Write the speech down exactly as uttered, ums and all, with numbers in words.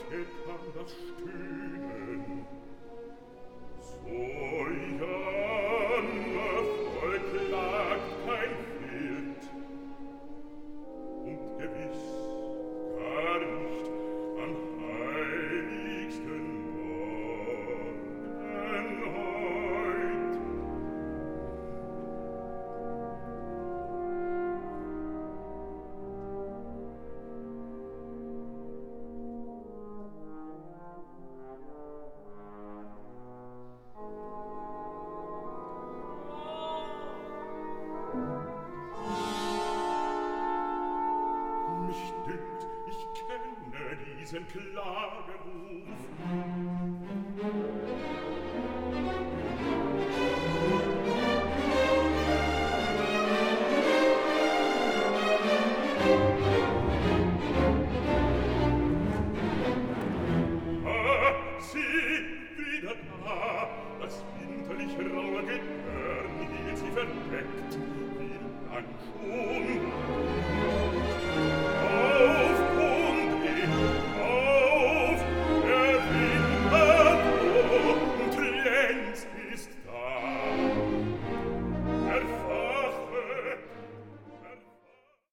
Wolke kann das stöhnen. So janne Volk klagt kein Wild, und gewiss gar nicht am heiligsten Morgen heut. Mich dünkt, ich kenne diesen Klageruf.